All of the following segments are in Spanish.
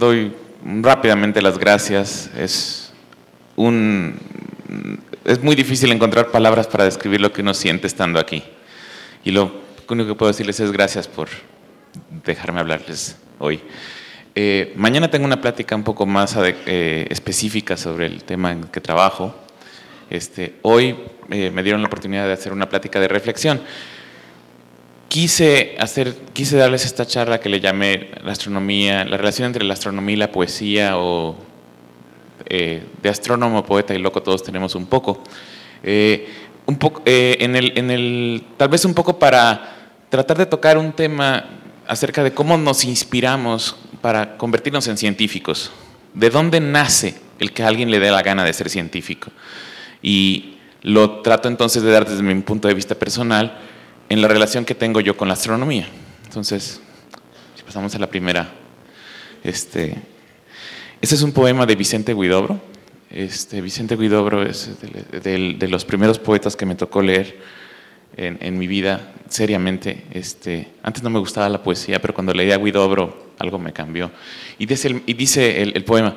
doy rápidamente las gracias. Es muy difícil encontrar palabras para describir lo que uno siente estando aquí. Y lo único que puedo decirles es gracias por dejarme hablarles hoy. Mañana tengo una plática un poco más específica sobre el tema en que trabajo. Hoy me dieron la oportunidad de hacer una plática de reflexión. Quise darles esta charla que le llamé la astronomía, la relación entre la astronomía y la poesía, o de astrónomo, poeta y loco todos tenemos un poco. Tal vez un poco para tratar de tocar un tema acerca de cómo nos inspiramos para convertirnos en científicos. ¿De dónde nace el que a alguien le dé la gana de ser científico? Y lo trato entonces de dar desde mi punto de vista personal en la relación que tengo yo con la astronomía. Entonces, si pasamos a la primera. Este es un poema de Vicente Huidobro. Vicente Huidobro es de los primeros poetas que me tocó leer en mi vida seriamente. Antes no me gustaba la poesía, pero cuando leí a Huidobro algo me cambió. Y dice el poema,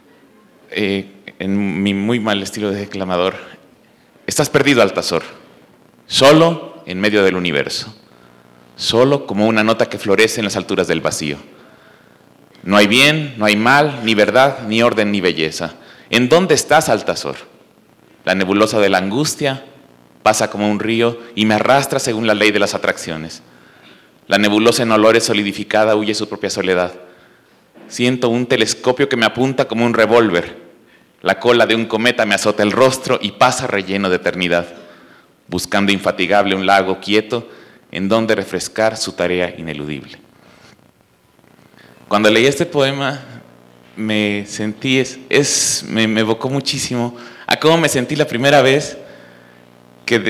en mi muy mal estilo de declamador: estás perdido, Altazor, solo en medio del universo, solo como una nota que florece en las alturas del vacío. No hay bien, no hay mal, ni verdad, ni orden, ni belleza. ¿En dónde estás, Altazor? La nebulosa de la angustia pasa como un río y me arrastra según la ley de las atracciones. La nebulosa en olores solidificada huye su propia soledad. Siento un telescopio que me apunta como un revólver. La cola de un cometa me azota el rostro y pasa relleno de eternidad, buscando infatigable un lago quieto en donde refrescar su tarea ineludible. Cuando leí este poema me sentí, me evocó muchísimo a cómo me sentí la primera vez que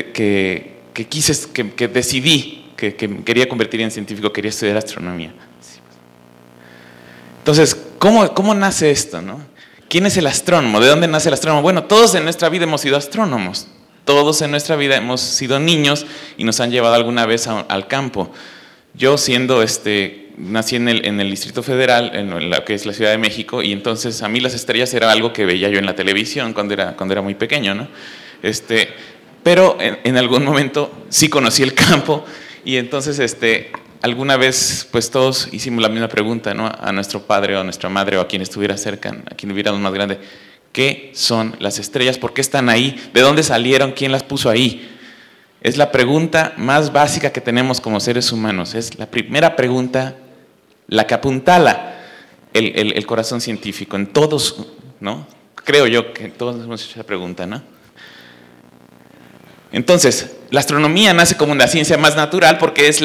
decidí que quería convertir en científico, quería estudiar astronomía. Entonces, ¿cómo nace esto, no? ¿Quién es el astrónomo? ¿De dónde nace el astrónomo? Bueno, todos en nuestra vida hemos sido astrónomos. Todos en nuestra vida hemos sido niños y nos han llevado alguna vez al campo. Yo nací en el Distrito Federal, en lo que es la Ciudad de México, y entonces a mí las estrellas era algo que veía yo en la televisión cuando era muy pequeño, ¿no? Pero en algún momento sí conocí el campo, y entonces alguna vez pues todos hicimos la misma pregunta, ¿no? A nuestro padre o a nuestra madre o a quien estuviera cerca, a quien hubiéramos más grande: ¿qué son las estrellas? ¿Por qué están ahí? ¿De dónde salieron? ¿Quién las puso ahí? Es la pregunta más básica que tenemos como seres humanos. Es la primera pregunta, la que apuntala el corazón científico. En todos, ¿no? Creo yo que todos hemos hecho esa pregunta, ¿no? Entonces, la astronomía nace como una ciencia más natural porque es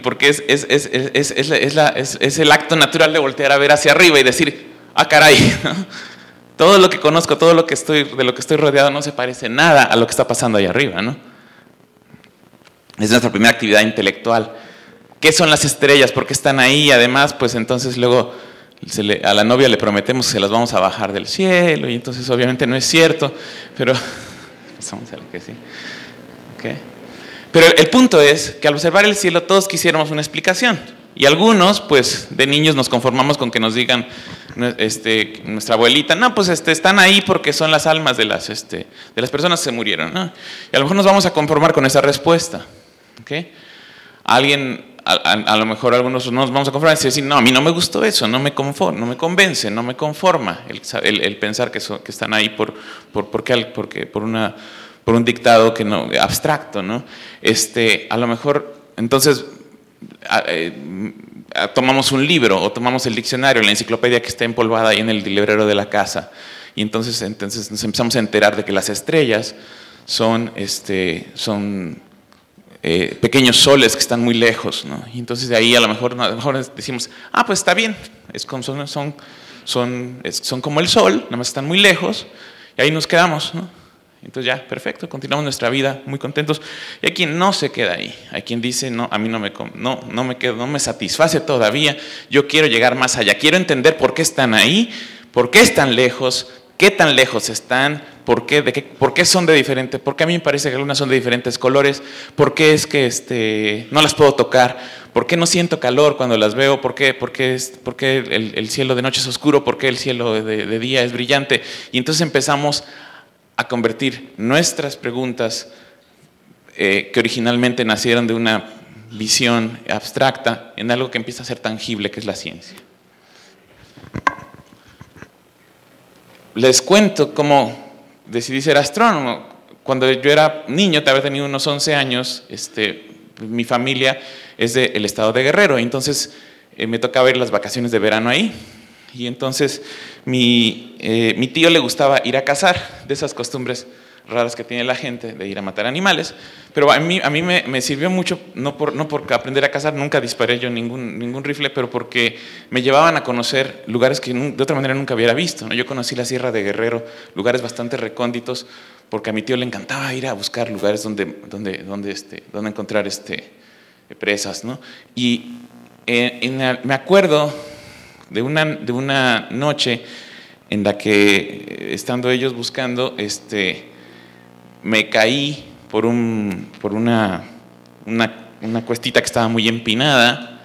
el acto natural de voltear a ver hacia arriba y decir: ¡ah, caray! ¿no? Todo lo que conozco, de lo que estoy rodeado no se parece nada a lo que está pasando ahí arriba, ¿no? Es nuestra primera actividad intelectual. ¿Qué son las estrellas? ¿Por qué están ahí? Además, pues entonces luego a la novia le prometemos que se las vamos a bajar del cielo, y entonces obviamente no es cierto, pero pasamos a lo que sí. ¿Okay? Pero el punto es que al observar el cielo todos quisiéramos una explicación, y algunos pues de niños nos conformamos con que nos digan nuestra abuelita: no, pues están ahí porque son las almas de las personas que se murieron, ¿no? Y a lo mejor nos vamos a conformar con esa respuesta. ¿Okay? A lo mejor algunos no nos vamos a conformar y decir: no, a mí no me gustó eso, no me convence, no me conforma el pensar que están ahí por un dictado que no, abstracto, ¿no? A lo mejor entonces tomamos un libro o tomamos el diccionario, la enciclopedia que está empolvada ahí en el librero de la casa, y entonces nos empezamos a enterar de que las estrellas son pequeños soles que están muy lejos, ¿no? Y entonces de ahí a lo mejor decimos: pues está bien, son como el sol, nada más están muy lejos, y ahí nos quedamos, ¿no? Entonces ya, perfecto, continuamos nuestra vida muy contentos. Y hay quien no se queda ahí, hay quien dice: no, a mí no me satisface todavía, yo quiero llegar más allá, quiero entender por qué están ahí, por qué están lejos, ¿Qué tan lejos están? ¿Por qué son de diferente? ¿Por qué a mí me parece que algunas son de diferentes colores? ¿Por qué es que no las puedo tocar? ¿Por qué no siento calor cuando las veo? ¿Por qué el cielo de noche es oscuro? ¿Por qué el cielo de día es brillante? Y entonces empezamos a convertir nuestras preguntas que originalmente nacieron de una visión abstracta en algo que empieza a ser tangible, que es la ciencia. Les cuento cómo decidí ser astrónomo. Cuando yo era niño, te había tenido unos 11 años, mi familia es del estado de Guerrero, entonces me tocaba ir las vacaciones de verano ahí. Y entonces mi tío le gustaba ir a cazar, de esas costumbres raras que tiene la gente de ir a matar animales, pero a mí me sirvió mucho, no por aprender a cazar, nunca disparé yo ningún rifle, pero porque me llevaban a conocer lugares que de otra manera nunca hubiera visto, ¿no? Yo conocí la Sierra de Guerrero, lugares bastante recónditos, porque a mi tío le encantaba ir a buscar lugares donde encontrar presas, ¿no? Y me acuerdo de una noche en la que, estando ellos buscando, me caí por una cuestita que estaba muy empinada,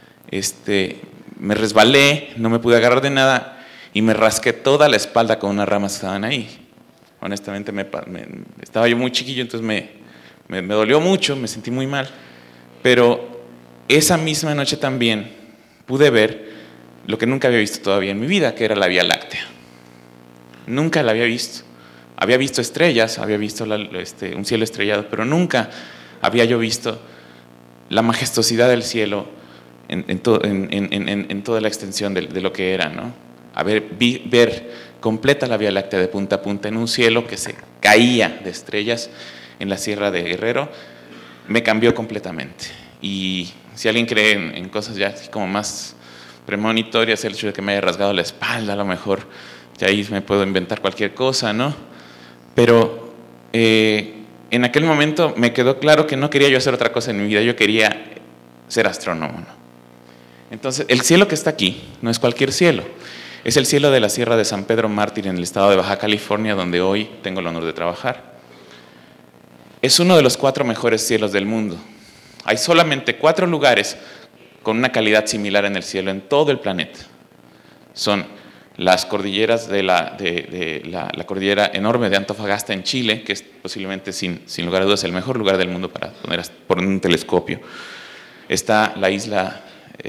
me resbalé, no me pude agarrar de nada y me rasqué toda la espalda con unas ramas que estaban ahí. Honestamente, estaba yo muy chiquillo, entonces me dolió mucho, me sentí muy mal, pero esa misma noche también pude ver lo que nunca había visto todavía en mi vida, que era la Vía Láctea. Nunca la había visto. Había visto estrellas, había visto un cielo estrellado, pero nunca había yo visto la majestuosidad del cielo en toda la extensión de lo que era, ¿no? Ver completa la Vía Láctea de punta a punta en un cielo que se caía de estrellas en la Sierra de Guerrero, me cambió completamente. Y si alguien cree en cosas ya así como más premonitorias, el hecho de que me haya rasgado la espalda, a lo mejor de ahí me puedo inventar cualquier cosa, ¿no? Pero en aquel momento me quedó claro que no quería yo hacer otra cosa en mi vida, yo quería ser astrónomo, ¿no? Entonces, el cielo que está aquí no es cualquier cielo, es el cielo de la Sierra de San Pedro Mártir en el estado de Baja California, donde hoy tengo el honor de trabajar. Es uno de los 4 mejores cielos del mundo. Hay solamente 4 lugares con una calidad similar en el cielo en todo el planeta. Son las cordilleras de la cordillera enorme de Antofagasta en Chile, que es posiblemente, sin lugar a dudas, el mejor lugar del mundo para poner un telescopio. Está la isla,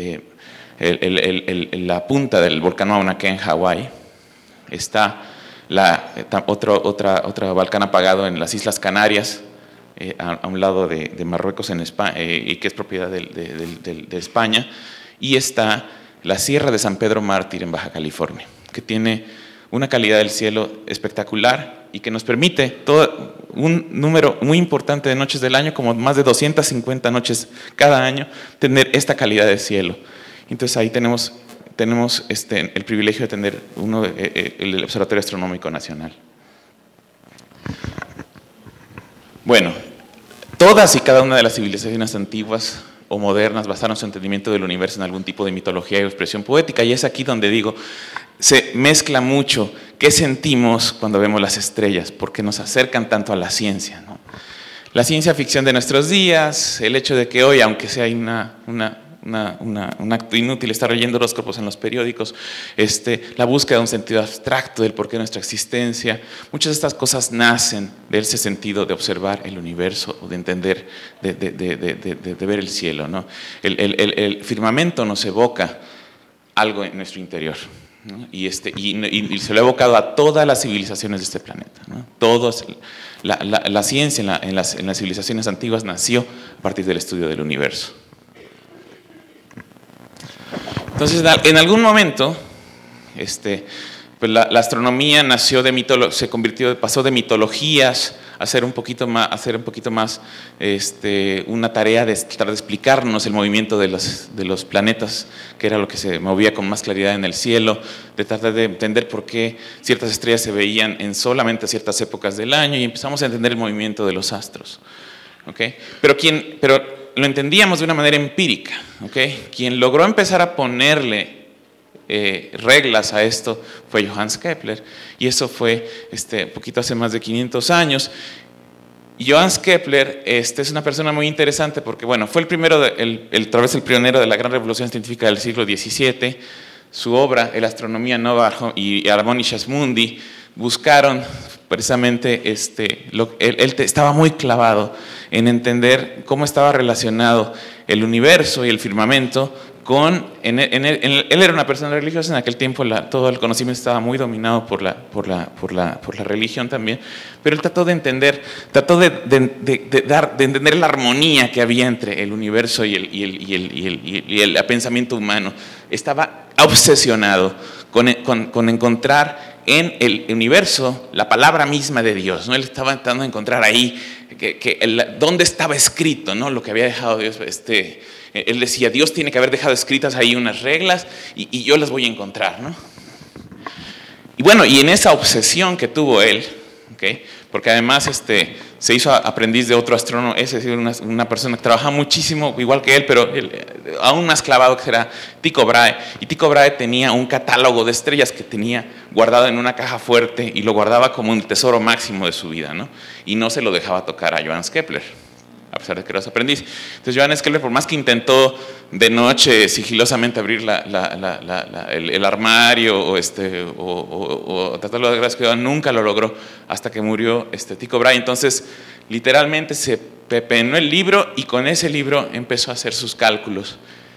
la punta del volcán Mauna Kea en Hawái. Está otra volcán apagado en las Islas Canarias, a un lado de Marruecos en España, y que es propiedad de España. Y está la Sierra de San Pedro Mártir en Baja California, que tiene una calidad del cielo espectacular y que nos permite todo un número muy importante de noches del año, como más de 250 noches cada año, tener esta calidad de cielo. Entonces ahí tenemos el privilegio de tener el Observatorio Astronómico Nacional. Bueno, todas y cada una de las civilizaciones antiguas o modernas basaron su entendimiento del universo en algún tipo de mitología y expresión poética, y es aquí donde digo, se mezcla mucho qué sentimos cuando vemos las estrellas, porque nos acercan tanto a la ciencia, ¿no? La ciencia ficción de nuestros días, el hecho de que hoy, aunque sea un acto inútil estar leyendo horóscopos en los periódicos, la búsqueda de un sentido abstracto del porqué de nuestra existencia, muchas de estas cosas nacen de ese sentido de observar el universo o de entender, de ver el cielo, ¿no? El firmamento nos evoca algo en nuestro interior, ¿no? Y se lo ha evocado a todas las civilizaciones de este planeta, ¿no? La ciencia en las civilizaciones antiguas nació a partir del estudio del universo. Entonces, en algún momento, pues la astronomía nació pasó de mitologías a ser un poquito más una tarea de tratar de explicarnos el movimiento de los planetas, que era lo que se movía con más claridad en el cielo, de tratar de entender por qué ciertas estrellas se veían en solamente ciertas épocas del año, y empezamos a entender el movimiento de los astros, ¿okay? Pero lo entendíamos de una manera empírica, ¿okay? Quien logró empezar a ponerle reglas a esto fue Johannes Kepler, y eso fue poquito hace más de 500 años. Y Johannes Kepler es una persona muy interesante porque, bueno, fue el primero, tal vez el pionero de la gran revolución científica del siglo XVII. Su obra, El Astronomia Nova y Harmonices Mundi, buscaron precisamente, él estaba muy clavado en entender cómo estaba relacionado el universo y el firmamento con, él era una persona religiosa, en aquel tiempo todo el conocimiento estaba muy dominado por la religión también, pero él trató de entender, de entender la armonía que había entre el universo y el pensamiento humano. Estaba obsesionado con encontrar en el universo la palabra misma de Dios, ¿no? Él estaba tratando de encontrar ahí dónde estaba escrito, ¿no? Lo que había dejado Dios. Él decía, Dios tiene que haber dejado escritas ahí unas reglas y yo las voy a encontrar, ¿no? Y bueno, y en esa obsesión que tuvo él, ¿okay? Porque además se hizo aprendiz de otro astrónomo, es decir, una persona que trabaja muchísimo, igual que él, pero aún más clavado, que era Tycho Brahe. Y Tycho Brahe tenía un catálogo de estrellas que tenía guardado en una caja fuerte y lo guardaba como un tesoro máximo de su vida, ¿no? Y no se lo dejaba tocar a Johannes Kepler, a pesar de que era su aprendiz. Entonces Johannes Kepler, por más que intentó de noche sigilosamente abrir el armario o tratarlo de gracia cuidado, nunca lo logró hasta que murió Tycho Brahe. Entonces literalmente se pepenó el libro y con ese libro empezó a hacer sus cálculos.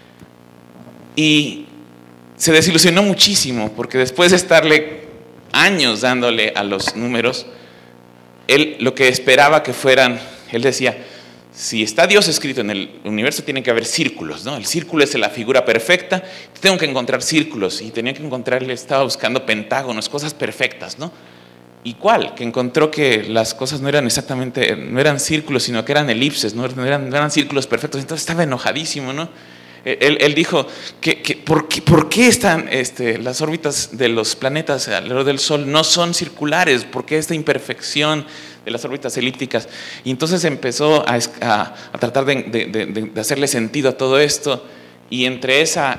Y se desilusionó muchísimo porque después de estarle años dándole a los números, él lo que esperaba que fueran, él decía, si está Dios escrito en el universo, tiene que haber círculos, ¿no? El círculo es la figura perfecta, tengo que encontrar círculos, y tenía que encontrarle, estaba buscando pentágonos, cosas perfectas, ¿no? ¿Y cuál? Que encontró que las cosas no eran exactamente, no eran círculos, sino que eran elipses, no eran círculos perfectos. Entonces estaba enojadísimo, ¿no? Él dijo ¿por qué están las órbitas de los planetas alrededor del Sol no son circulares? ¿Por qué esta imperfección de las órbitas elípticas? Y entonces empezó a tratar de hacerle sentido a todo esto, y entre esta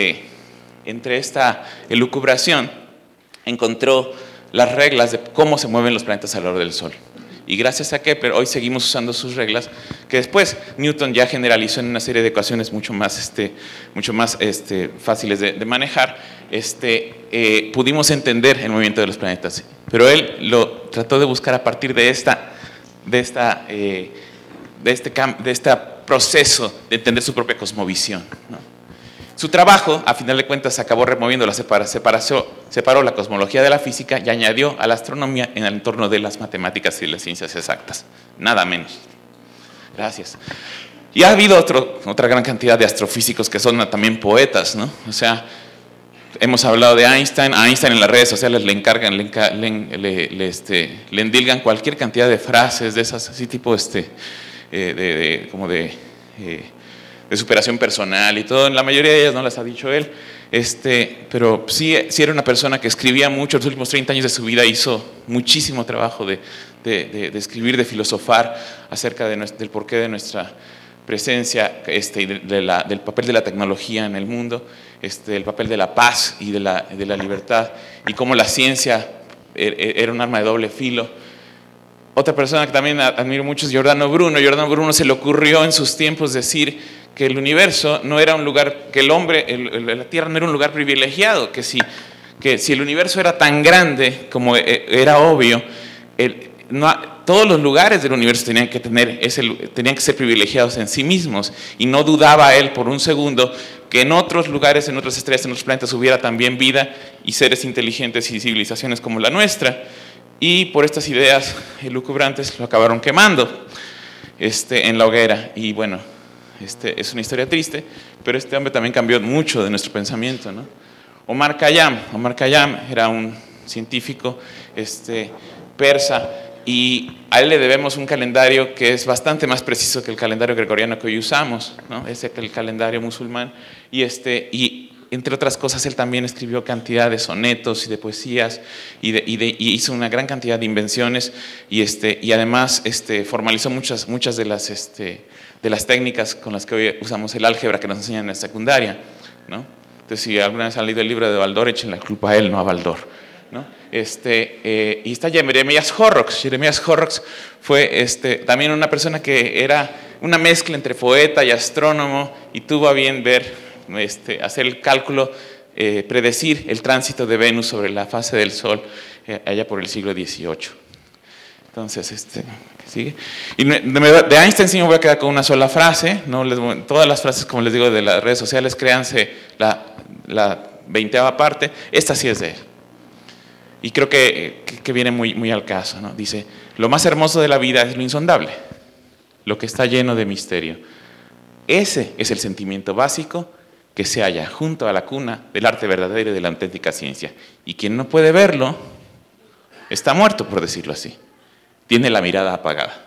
elucubración encontró las reglas de cómo se mueven los planetas alrededor del Sol. Y gracias a Kepler hoy seguimos usando sus reglas, que después Newton ya generalizó en una serie de ecuaciones mucho más fáciles de manejar. Pudimos entender el movimiento de los planetas, pero él lo trató de buscar a partir de este proceso de entender su propia cosmovisión, ¿no? Su trabajo, a final de cuentas, acabó removiendo separó la cosmología de la física y añadió a la astronomía en el entorno de las matemáticas y las ciencias exactas. Nada menos. Gracias. Y ha habido otra gran cantidad de astrofísicos que son también poetas, ¿no? O sea, hemos hablado de Einstein. A Einstein en las redes sociales le endilgan cualquier cantidad de frases de esas, así tipo de superación personal y todo. La mayoría de ellas no las ha dicho él, pero sí era una persona que escribía mucho. Los últimos 30 años de su vida hizo muchísimo trabajo de escribir, de filosofar acerca del porqué de nuestra presencia, y del papel de la tecnología en el mundo, el papel de la paz y de la libertad, y cómo la ciencia era un arma de doble filo. Otra persona que también admiro mucho es Giordano Bruno. Giordano Bruno se le ocurrió en sus tiempos decir que el universo no era un lugar, que el hombre, la Tierra no era un lugar privilegiado, que si el universo era tan grande como era obvio, todos los lugares del universo tenían que ser privilegiados en sí mismos, y no dudaba él por un segundo que en otros lugares, en otras estrellas, en otros planetas hubiera también vida y seres inteligentes y civilizaciones como la nuestra. Y por estas ideas elucubrantes lo acabaron quemando en la hoguera. Y bueno, es una historia triste, pero este hombre también cambió mucho de nuestro pensamiento, ¿no? Omar Khayyam era un científico persa, y a él le debemos un calendario que es bastante más preciso que el calendario gregoriano que hoy usamos, ¿no? Es el calendario musulmán. Y entre otras cosas, él también escribió cantidad de sonetos y de poesías, y hizo una gran cantidad de invenciones, y además formalizó muchas de las técnicas con las que hoy usamos el álgebra que nos enseñan en la secundaria, ¿no? Entonces, si alguna vez han leído el libro de Baldor, echen la culpa a él, no a Baldor, ¿no? Y está Jeremías Horrocks. Jeremías Horrocks fue también una persona que era una mezcla entre poeta y astrónomo, y tuvo a bien ver, hacer el cálculo, predecir el tránsito de Venus sobre la fase del Sol allá por el siglo XVIII. Entonces, ¿qué sigue? Y de Einstein sí me voy a quedar con una sola frase, ¿no? Todas las frases, como les digo, de las redes sociales, créanse la 20ª parte. Esta sí es de él. Y creo que viene muy, muy al caso, ¿no? Dice: lo más hermoso de la vida es lo insondable, lo que está lleno de misterio. Ese es el sentimiento básico que se halla junto a la cuna del arte verdadero y de la auténtica ciencia. Y quien no puede verlo está muerto, por decirlo así. Tiene la mirada apagada.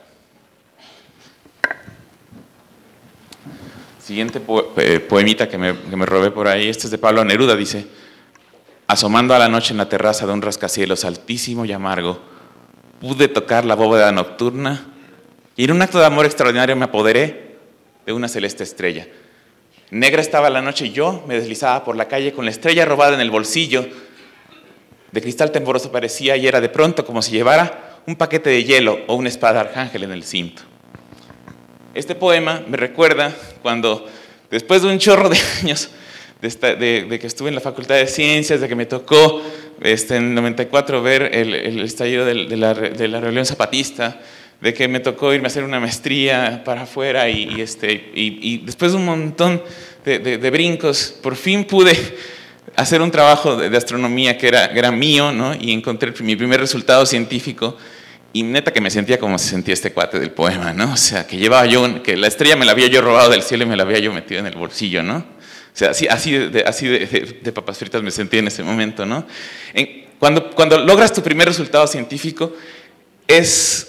Siguiente poemita que me robé por ahí, este es de Pablo Neruda, dice: asomando a la noche en la terraza de un rascacielos altísimo y amargo, pude tocar la bóveda nocturna y en un acto de amor extraordinario me apoderé de una celeste estrella. Negra estaba la noche y yo me deslizaba por la calle con la estrella robada en el bolsillo. De cristal tembloroso parecía y era de pronto como si llevara un paquete de hielo o una espada arcángel en el cinto. Este poema me recuerda cuando, después de un chorro de años de que estuve en la Facultad de Ciencias, de que me tocó en 94 ver el estallido de la rebelión zapatista, de que me tocó irme a hacer una maestría para afuera y después de un montón de brincos, por fin pude hacer un trabajo de astronomía que era mío, ¿no? Y encontré mi primer resultado científico. Y neta que me sentía como se sentía este cuate del poema, ¿no? O sea, que llevaba yo, que la estrella me la había yo robado del cielo y me la había yo metido en el bolsillo, ¿no? O sea, así de papas fritas me sentí en ese momento, ¿no? Cuando logras tu primer resultado científico, es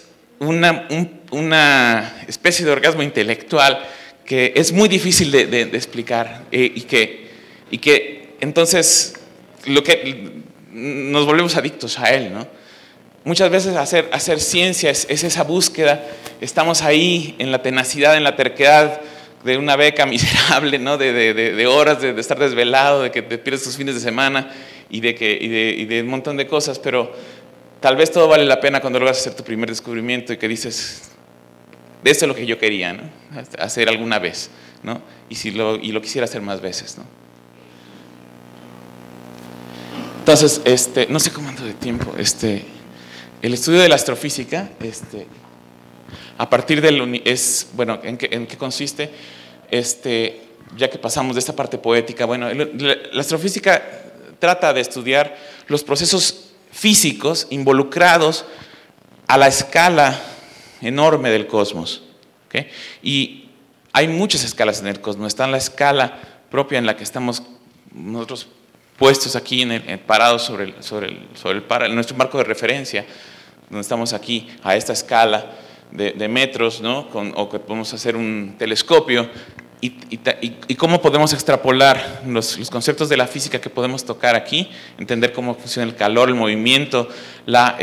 una especie de orgasmo intelectual que es muy difícil de explicar, y que entonces nos volvemos adictos a él, ¿no? Muchas veces hacer ciencia es esa búsqueda. Estamos ahí en la tenacidad, en la terquedad de una beca miserable, ¿no? de horas, de estar desvelado, de que te pierdes tus fines de semana y de un montón de cosas, pero tal vez todo vale la pena cuando logras hacer tu primer descubrimiento y que dices: esto es lo que yo quería, ¿no? Hacer alguna vez, ¿no? Y lo quisiera hacer más veces, ¿no? Entonces, no sé cómo ando de tiempo. El estudio de la astrofísica, a partir del bueno, ¿en qué consiste? Ya que pasamos de esta parte poética, bueno, la astrofísica trata de estudiar los procesos físicos involucrados a la escala enorme del cosmos, ¿okay? Y hay muchas escalas en el cosmos. Está en la escala propia en la que estamos nosotros puestos aquí, parados sobre nuestro marco de referencia, donde estamos aquí a esta escala de metros, ¿no? O que podemos hacer un telescopio, y cómo podemos extrapolar los conceptos de la física que podemos tocar aquí, entender cómo funciona el calor, el movimiento, la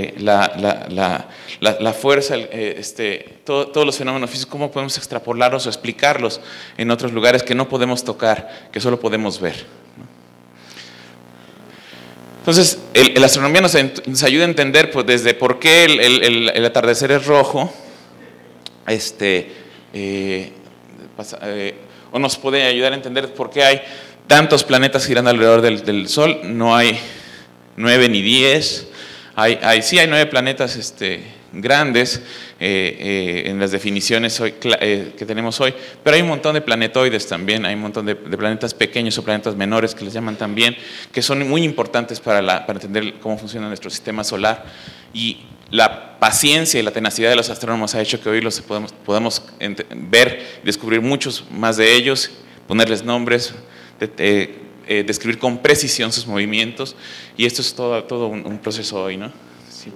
fuerza, todos los fenómenos físicos, cómo podemos extrapolarlos o explicarlos en otros lugares que no podemos tocar, que solo podemos ver, ¿no? Entonces, la astronomía nos ayuda a entender, pues, desde por qué el atardecer es rojo, o nos puede ayudar a entender por qué hay tantos planetas girando alrededor del Sol. No hay 9 ni 10, sí hay 9 planetas grandes en las definiciones que tenemos hoy, pero hay un montón de planetoides también, hay un montón de planetas pequeños o planetas menores que les llaman también, que son muy importantes para entender cómo funciona nuestro sistema solar. Y la paciencia y la tenacidad de los astrónomos ha hecho que hoy podamos ver y descubrir muchos más de ellos, ponerles nombres, describir con precisión sus movimientos, y esto es todo un proceso hoy, ¿no? Sí,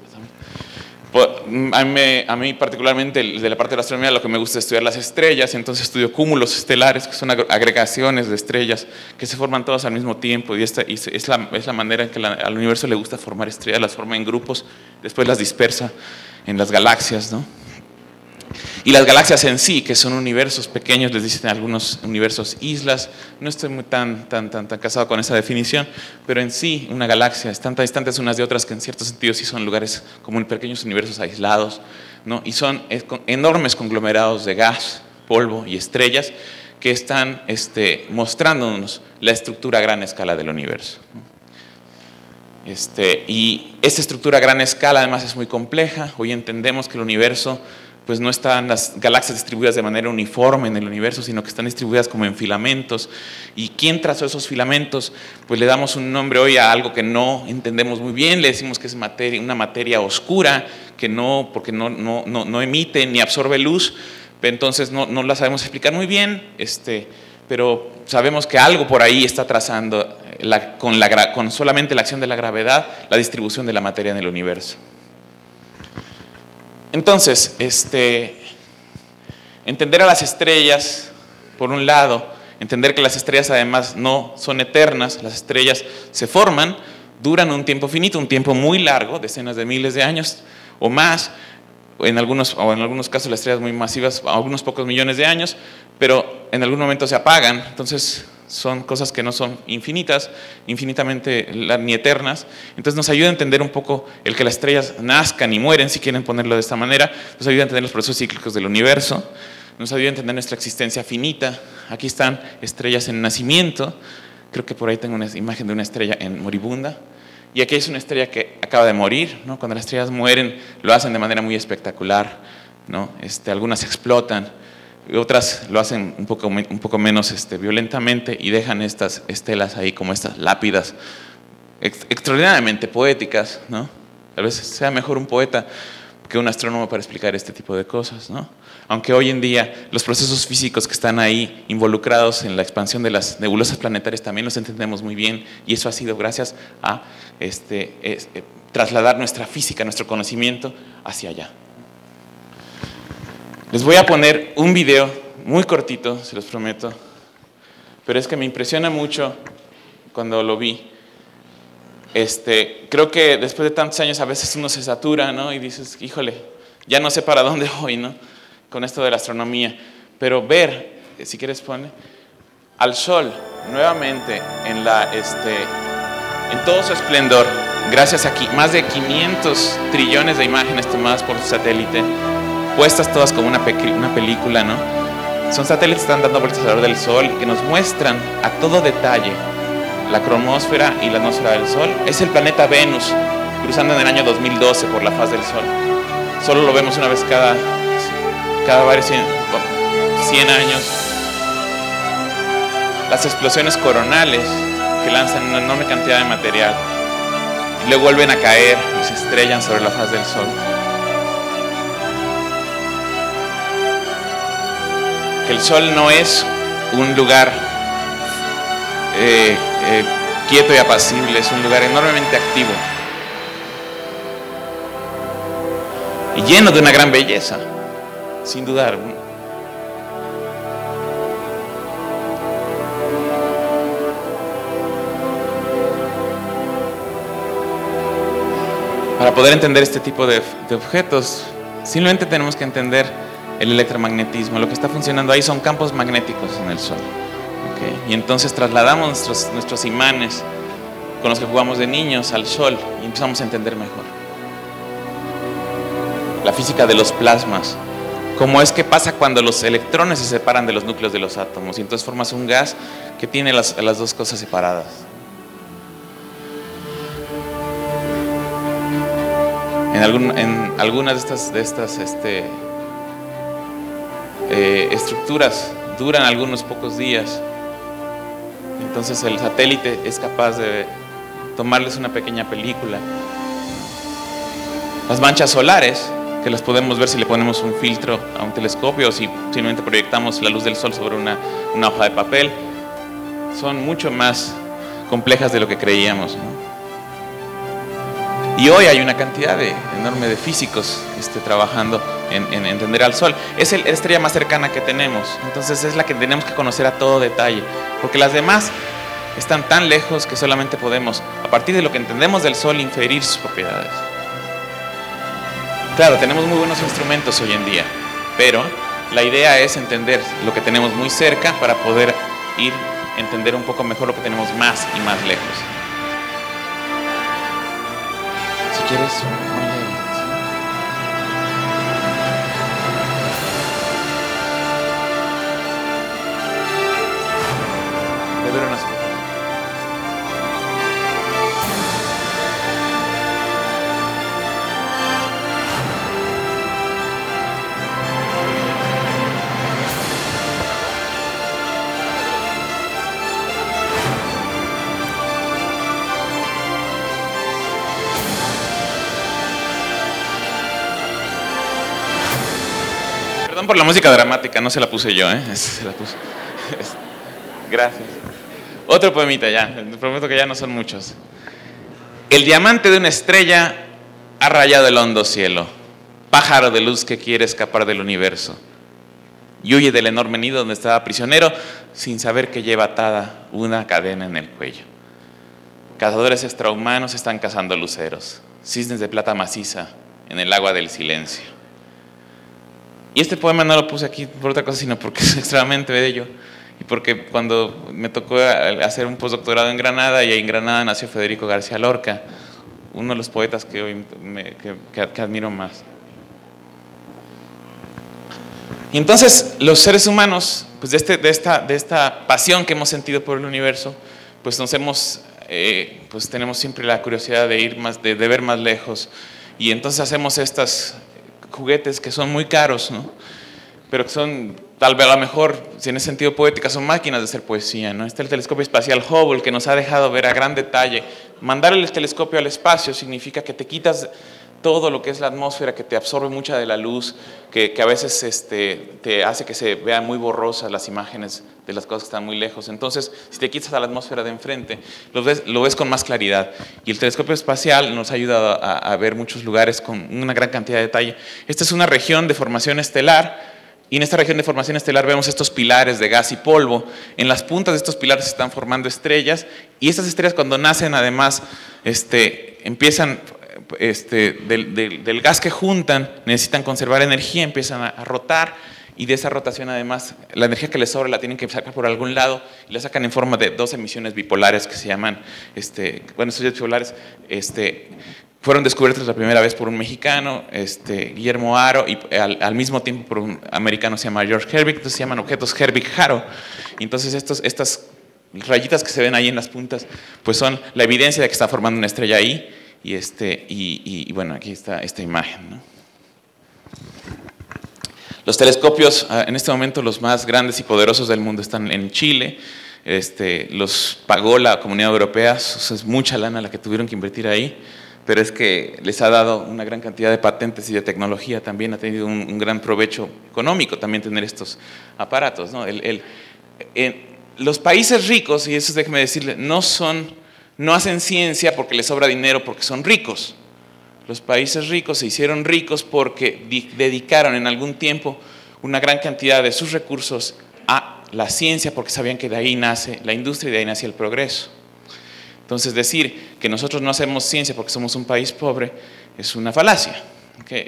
a mí particularmente de la parte de la astronomía lo que me gusta es estudiar las estrellas, entonces estudio cúmulos estelares, que son agregaciones de estrellas que se forman todas al mismo tiempo, y es la manera en que al universo le gusta formar estrellas, las forma en grupos, después las dispersa en las galaxias, ¿no? Y las galaxias en sí, que son universos pequeños, les dicen algunos universos islas. No estoy muy tan casado con esa definición, pero en sí una galaxia están tan distantes unas de otras que en cierto sentido sí son lugares como en pequeños universos aislados, ¿no? Y son enormes conglomerados de gas, polvo y estrellas que están mostrándonos la estructura a gran escala del universo. Y esta estructura a gran escala además es muy compleja. Hoy entendemos que el universo pues no están las galaxias distribuidas de manera uniforme en el universo, sino que están distribuidas como en filamentos. ¿Y quién trazó esos filamentos? Pues le damos un nombre hoy a algo que no entendemos muy bien, le decimos que es una materia oscura, que porque no emite ni absorbe luz, entonces no la sabemos explicar muy bien, pero sabemos que algo por ahí está trazando con solamente la acción de la gravedad la distribución de la materia en el universo. Entonces, entender a las estrellas, por un lado, entender que las estrellas además no son eternas, las estrellas se forman, duran un tiempo finito, un tiempo muy largo, decenas de miles de años o más, en algunos casos las estrellas muy masivas, algunos pocos millones de años, pero en algún momento se apagan, entonces son cosas que no son infinitamente ni eternas. Entonces nos ayuda a entender un poco el que las estrellas nazcan y mueren, si quieren ponerlo de esta manera. Nos ayuda a entender los procesos cíclicos del universo. Nos ayuda a entender nuestra existencia finita. Aquí están estrellas en nacimiento. Creo que por ahí tengo una imagen de una estrella en moribunda. Y aquí es una estrella que acaba de morir, ¿no? Cuando las estrellas mueren lo hacen de manera muy espectacular, ¿no? Algunas explotan. Otras lo hacen un poco menos violentamente y dejan estas estelas ahí como estas lápidas extraordinariamente poéticas, ¿no? A veces sea mejor un poeta que un astrónomo para explicar este tipo de cosas, ¿no? Aunque hoy en día los procesos físicos que están ahí involucrados en la expansión de las nebulosas planetarias también los entendemos muy bien, y eso ha sido gracias a trasladar nuestra física, nuestro conocimiento hacia allá. Les voy a poner un video muy cortito, se los prometo, pero es que me impresiona mucho cuando lo vi. Creo que después de tantos años a veces uno se satura, ¿no? Y dices, híjole, ya no sé para dónde voy, ¿no? Con esto de la astronomía. Pero ver, si quieres pone, al Sol nuevamente en todo su esplendor, gracias a más de 500 trillones de imágenes tomadas por su satélite, puestas todas como una película, ¿no? Son satélites que están dando vueltas alrededor del Sol que nos muestran a todo detalle la cromósfera y la atmósfera del Sol. Es el planeta Venus cruzando en el año 2012 por la faz del Sol. Solo lo vemos una vez cada varios 100 años. Las explosiones coronales que lanzan una enorme cantidad de material y luego vuelven a caer y se estrellan sobre la faz del Sol. Que el Sol no es un lugar quieto y apacible, es un lugar enormemente activo y lleno de una gran belleza, sin dudar. Para poder entender este tipo de objetos, simplemente tenemos que entender el electromagnetismo. Lo que está funcionando ahí son campos magnéticos en el Sol, ¿okay? Y entonces trasladamos nuestros imanes con los que jugamos de niños al Sol y empezamos a entender mejor la física de los plasmas, cómo es que pasa cuando los electrones se separan de los núcleos de los átomos y entonces formas un gas que tiene las dos cosas separadas. En algunas de estas estructuras duran algunos pocos días, entonces el satélite es capaz de tomarles una pequeña película. Las manchas solares, que las podemos ver si le ponemos un filtro a un telescopio o si simplemente proyectamos la luz del Sol sobre una hoja de papel, son mucho más complejas de lo que creíamos, ¿no? Y hoy hay una cantidad enorme de físicos trabajando en entender al Sol. Es la estrella más cercana que tenemos, entonces es la que tenemos que conocer a todo detalle, porque las demás están tan lejos que solamente podemos, a partir de lo que entendemos del Sol, inferir sus propiedades. Claro, tenemos muy buenos instrumentos hoy en día, Pero la idea es entender lo que tenemos muy cerca para poder entender un poco mejor lo que tenemos más y más lejos. Si quieres, muy leve. Beber unas copas. Perdón por la música dramática, no se la puse yo, se la puse. Gracias. Otro poemita ya, prometo que ya no son muchos. El diamante de una estrella ha rayado el hondo cielo, pájaro de luz que quiere escapar del universo, y huye del enorme nido donde estaba prisionero, sin saber que lleva atada una cadena en el cuello. Cazadores extrahumanos están cazando luceros, cisnes de plata maciza en el agua del silencio. Y este poema no lo puse aquí por otra cosa, sino porque es extremadamente bello. Y porque cuando me tocó hacer un postdoctorado en Granada, y en Granada nació Federico García Lorca, uno de los poetas que hoy que admiro más. Y entonces los seres humanos, pues de esta pasión que hemos sentido por el universo, pues pues tenemos siempre la curiosidad de ir más, de ver más lejos. Y entonces hacemos estos juguetes que son muy caros, ¿no? Pero que son, tal vez a lo mejor, si en ese sentido poética, son máquinas de hacer poesía, ¿no? Está el telescopio espacial Hubble, que nos ha dejado ver a gran detalle. Mandar el telescopio al espacio significa que te quitas todo lo que es la atmósfera, que te absorbe mucha de la luz, que a veces te hace que se vean muy borrosas las imágenes de las cosas que están muy lejos. Entonces, si te quitas a la atmósfera de enfrente, lo ves con más claridad. Y el telescopio espacial nos ha ayudado a ver muchos lugares con una gran cantidad de detalle. Esta es una región de formación estelar, y en esta región de formación estelar vemos estos pilares de gas y polvo. En las puntas de estos pilares se están formando estrellas, y estas estrellas, cuando nacen, además, empiezan del gas que juntan, necesitan conservar energía, empiezan a rotar, y de esa rotación, además, la energía que les sobra la tienen que sacar por algún lado, y la sacan en forma de dos emisiones bipolares que se llaman, estos bipolares fueron descubiertos la primera vez por un mexicano, Guillermo Haro, y al mismo tiempo por un americano, se llama George Herbig. Entonces se llaman objetos Herbig-Haro. Entonces estas rayitas que se ven ahí en las puntas, pues son la evidencia de que está formando una estrella ahí. Y bueno, aquí está esta imagen, ¿no? Los telescopios, en este momento los más grandes y poderosos del mundo están en Chile. Los pagó la Comunidad Europea, es mucha lana la que tuvieron que invertir ahí, pero es que les ha dado una gran cantidad de patentes y de tecnología. También ha tenido un gran provecho económico también tener estos aparatos, ¿no? Los países ricos, y eso déjeme decirle, no hacen ciencia porque les sobra dinero, porque son ricos. Los países ricos se hicieron ricos porque dedicaron en algún tiempo una gran cantidad de sus recursos a la ciencia, porque sabían que de ahí nace la industria y de ahí nace el progreso. Entonces, decir que nosotros no hacemos ciencia porque somos un país pobre es una falacia, ¿okay?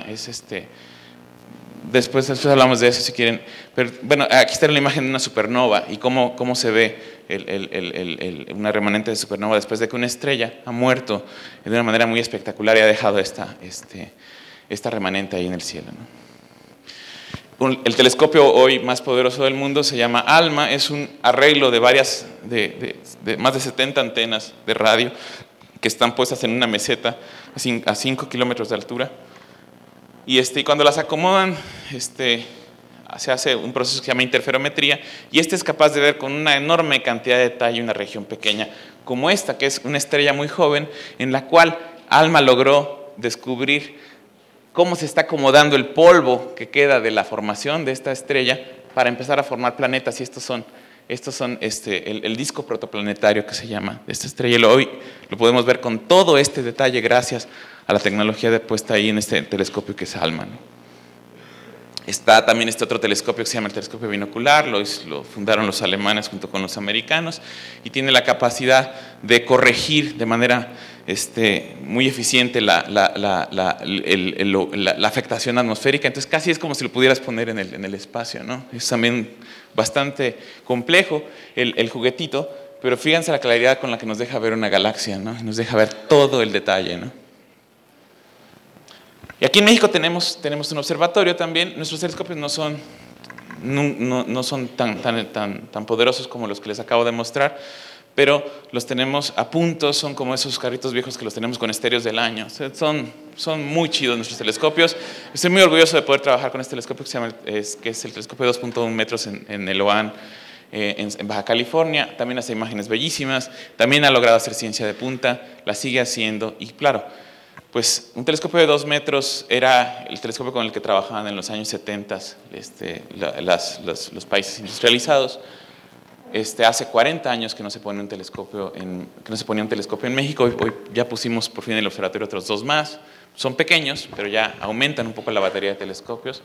Después hablamos de eso si quieren. Pero bueno, aquí está la imagen de una supernova y cómo se ve una remanente de supernova después de que una estrella ha muerto de una manera muy espectacular y ha dejado esta remanente ahí en el cielo, ¿no? El telescopio hoy más poderoso del mundo se llama ALMA. Es un arreglo de más de 70 antenas de radio que están puestas en una meseta a 5 kilómetros de altura. Y cuando las acomodan, se hace un proceso que se llama interferometría, y es capaz de ver con una enorme cantidad de detalle una región pequeña como esta, que es una estrella muy joven, en la cual ALMA logró descubrir cómo se está acomodando el polvo que queda de la formación de esta estrella para empezar a formar planetas. Y estos son el disco protoplanetario que se llama de esta estrella. Y hoy lo podemos ver con todo este detalle gracias a la tecnología puesta ahí en este telescopio que es ALMA, ¿no? Está también este otro telescopio que se llama el telescopio binocular, lo fundaron los alemanes junto con los americanos, y tiene la capacidad de corregir de manera muy eficiente la afectación atmosférica, entonces casi es como si lo pudieras poner en el espacio, ¿no? Es también bastante complejo el juguetito, pero fíjense la claridad con la que nos deja ver una galaxia, ¿no? Nos deja ver todo el detalle, ¿no? Y aquí en México tenemos un observatorio también. Nuestros telescopios no son tan poderosos como los que les acabo de mostrar, pero los tenemos a punto, son como esos carritos viejos que los tenemos con estéreos del año. O sea, son muy chidos nuestros telescopios. Estoy muy orgulloso de poder trabajar con este telescopio que es el telescopio de 2.1 metros en el OAN, en Baja California. También hace imágenes bellísimas, también ha logrado hacer ciencia de punta, la sigue haciendo, y claro, pues un telescopio de 2 metros era el telescopio con el que trabajaban en los años 70 los países industrializados. Hace 40 años que no se pone un telescopio en México. Hoy ya pusimos por fin en el observatorio otros 2 más. Son pequeños, pero ya aumentan un poco la batería de telescopios.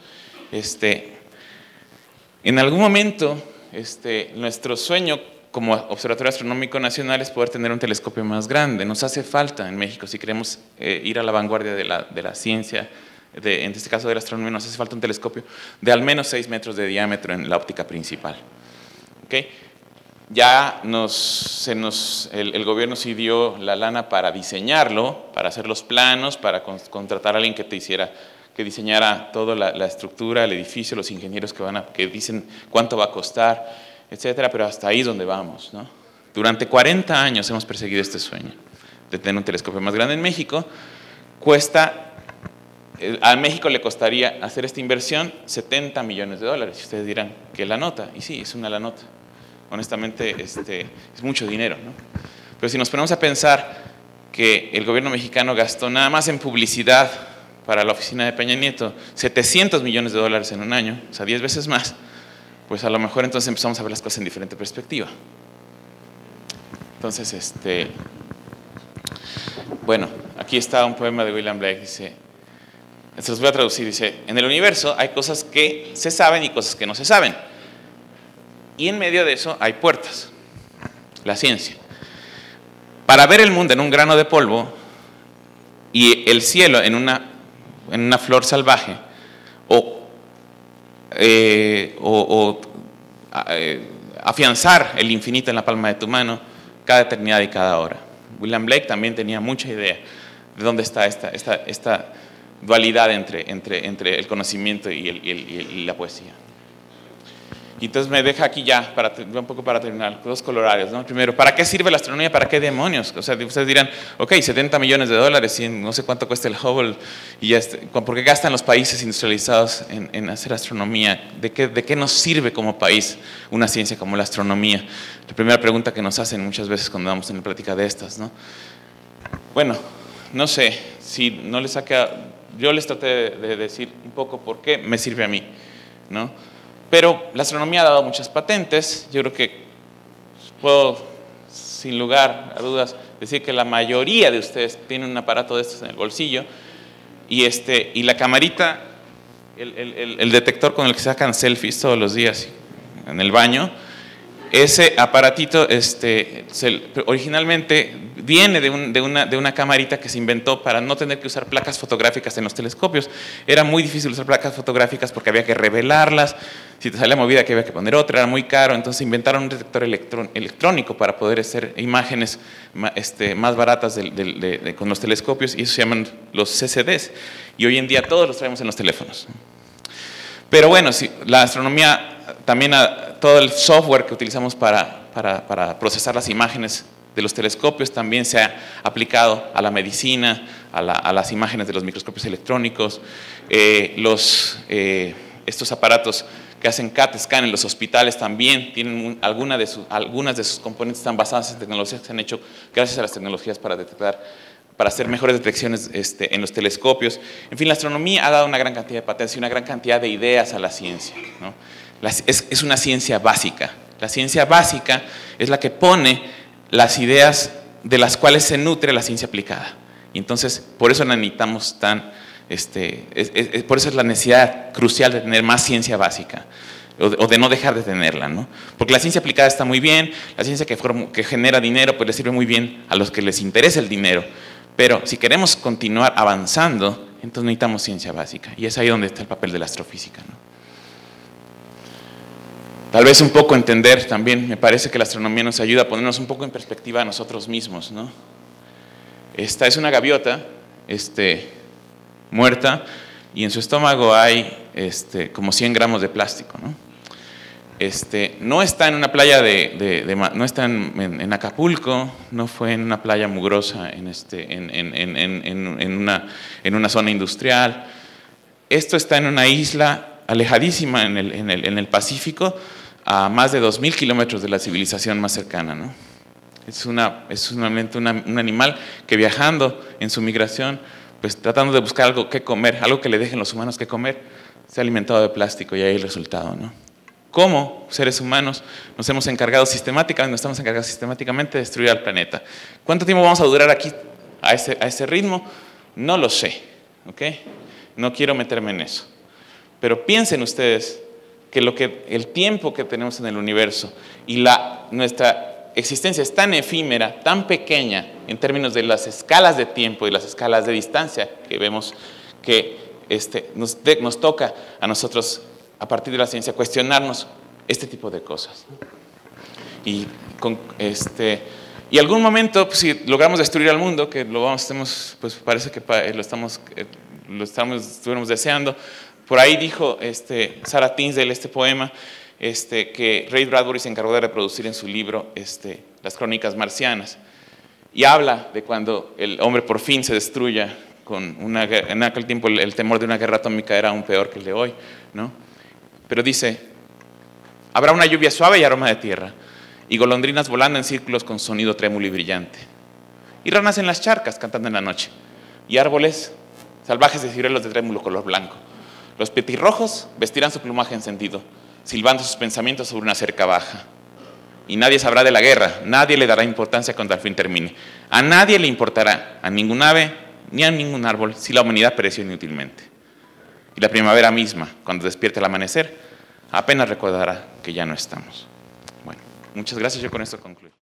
En algún momento, nuestro sueño como Observatorio Astronómico Nacional es poder tener un telescopio más grande. Nos hace falta en México, si queremos ir a la vanguardia de la ciencia, en este caso de la astronomía, nos hace falta un telescopio de al menos 6 metros de diámetro en la óptica principal. ¿Okay? Ya el gobierno sí dio la lana para diseñarlo, para hacer los planos, para contratar a alguien que diseñara toda la estructura, el edificio, los ingenieros que dicen cuánto va a costar, etcétera, pero hasta ahí es donde vamos, ¿no? Durante 40 años hemos perseguido este sueño de tener un telescopio más grande en México. A México le costaría hacer esta inversión $70 millones. Y ustedes dirán, ¿qué es la nota? Y sí, es una la nota. Honestamente, es mucho dinero, ¿no? Pero si nos ponemos a pensar que el gobierno mexicano gastó nada más en publicidad para la oficina de Peña Nieto $700 millones en un año, o sea, 10 veces más, pues a lo mejor entonces empezamos a ver las cosas en diferente perspectiva. Entonces, bueno, aquí está un poema de William Blake, dice, se los voy a traducir, dice: en el universo hay cosas que se saben y cosas que no se saben, y en medio de eso hay puertas, la ciencia. Para ver el mundo en un grano de polvo y el cielo en una flor salvaje, afianzar el infinito en la palma de tu mano, cada eternidad y cada hora. William Blake también tenía mucha idea de dónde está esta dualidad entre el conocimiento y la poesía. Y entonces me deja aquí ya, un poco para terminar, 2 colorarios, ¿no? Primero, ¿para qué sirve la astronomía? ¿Para qué demonios? O sea, ustedes dirán, ok, $70 millones y no sé cuánto cuesta el Hubble, y ya ¿por qué gastan los países industrializados en hacer astronomía? ¿De qué nos sirve como país una ciencia como la astronomía? La primera pregunta que nos hacen muchas veces cuando damos una plática de estas, ¿no? Bueno, no sé, si no les saca, yo les traté de decir un poco por qué me sirve a mí, ¿no? Pero la astronomía ha dado muchas patentes. Yo creo que puedo, sin lugar a dudas, decir que la mayoría de ustedes tienen un aparato de estos en el bolsillo, y la camarita, el detector con el que se sacan selfies todos los días en el baño, ese aparatito originalmente viene de una camarita que se inventó para no tener que usar placas fotográficas en los telescopios. Era muy difícil usar placas fotográficas porque había que revelarlas, si te salía movida que había que poner otra, era muy caro. Entonces inventaron un detector electrónico para poder hacer imágenes más baratas con los telescopios, y eso se llaman los CCDs, y hoy en día todos los traemos en los teléfonos. Pero bueno, la astronomía también, todo el software que utilizamos para procesar las imágenes de los telescopios también se ha aplicado a la medicina, a las imágenes de los microscopios electrónicos. Estos aparatos que hacen CAT scan en los hospitales también tienen algunas de sus componentes están basadas en tecnologías que se han hecho gracias a las tecnologías para hacer mejores detecciones en los telescopios. En fin, la astronomía ha dado una gran cantidad de patentes y una gran cantidad de ideas a la ciencia, ¿no? Es una ciencia básica. La ciencia básica es la que pone las ideas de las cuales se nutre la ciencia aplicada. Y entonces, por eso la necesitamos por eso es la necesidad crucial de tener más ciencia básica, o de no dejar de tenerla, ¿no? Porque la ciencia aplicada está muy bien, la ciencia que genera dinero, pues le sirve muy bien a los que les interesa el dinero, Pero si queremos continuar avanzando, entonces necesitamos ciencia básica. Y es ahí donde está el papel de la astrofísica, ¿no? Tal vez un poco entender también, me parece que la astronomía nos ayuda a ponernos un poco en perspectiva a nosotros mismos, ¿no? Esta es una gaviota muerta y en su estómago hay como 100 gramos de plástico, ¿no? No está en una playa no está en Acapulco, no fue en una playa mugrosa en una zona industrial. Esto está en una isla alejadísima en el Pacífico, a más de 2.000 kilómetros de la civilización más cercana, ¿no? Es un animal que viajando en su migración, pues tratando de buscar algo que comer, algo que le dejen los humanos que comer, se ha alimentado de plástico y ahí el resultado, ¿no? ¿Cómo seres humanos nos estamos encargados sistemáticamente de destruir al planeta? ¿Cuánto tiempo vamos a durar aquí a ese ritmo? No lo sé, ¿ok? No quiero meterme en eso. Pero piensen ustedes que el tiempo que tenemos en el universo y nuestra existencia es tan efímera, tan pequeña en términos de las escalas de tiempo y las escalas de distancia que vemos que nos toca a nosotros, a partir de la ciencia, cuestionarnos este tipo de cosas. Y algún momento, pues, si logramos destruir al mundo, que pues parece que estuviéramos deseando. Por ahí dijo Sarah Tinsdale este poema que Ray Bradbury se encargó de reproducir en su libro Las Crónicas Marcianas. Y habla de cuando el hombre por fin se destruya en aquel tiempo el temor de una guerra atómica era aún peor que el de hoy, ¿no? Pero dice, habrá una lluvia suave y aroma de tierra, y golondrinas volando en círculos con sonido trémulo y brillante, y ranas en las charcas cantando en la noche, y árboles salvajes de ciruelos de trémulo color blanco. Los petirrojos vestirán su plumaje encendido, silbando sus pensamientos sobre una cerca baja. Y nadie sabrá de la guerra, nadie le dará importancia cuando al fin termine. A nadie le importará, a ningún ave ni a ningún árbol, si la humanidad pereció inútilmente. Y la primavera misma, cuando despierte el amanecer, apenas recordará que ya no estamos. Bueno, muchas gracias, yo con esto concluyo.